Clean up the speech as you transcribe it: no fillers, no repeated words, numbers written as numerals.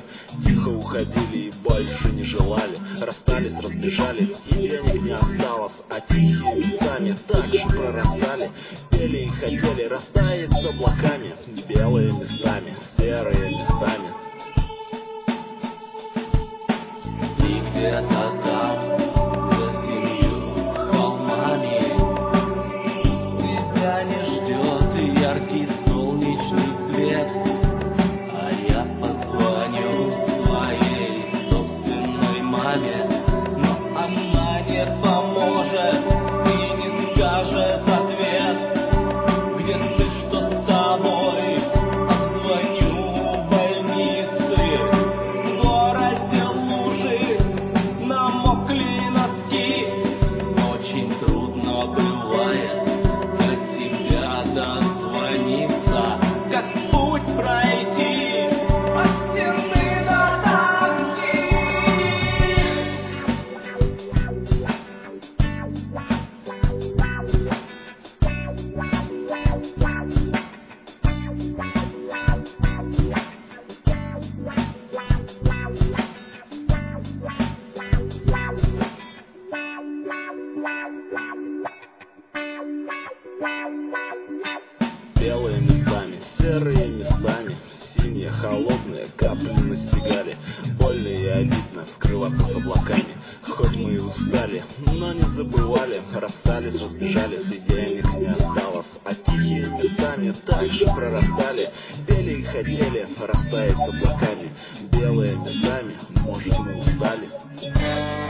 ждали, тихо уходили и больше не желали. Расстались, разбежались, и денег не осталось, а тихие местами так же прорастали. Пели и хотели растаять с облаками, белые местами, серые местами. И где-то там, за семью холмами, тебя не ждет яркий солнечный свет. А я позвоню своей собственной маме, но она не поможет и не скажет ответ. Где ты, что с тобой? Обзвоню больницы. В городе лужи, намокли носки. Очень трудно бывает до тебя дозвониться. Как путь пройти от стены до танки? Белые местами, серые местами, синие, холодные капли настигали. Больно и обидно скрываться с облаками. Хоть мы и устали, но не забывали. Расстались, разбежались, и денег не осталось, а тихие местами так же прорастали. Пели и хотели растаять с облаками. Белые местами, может, мы устали.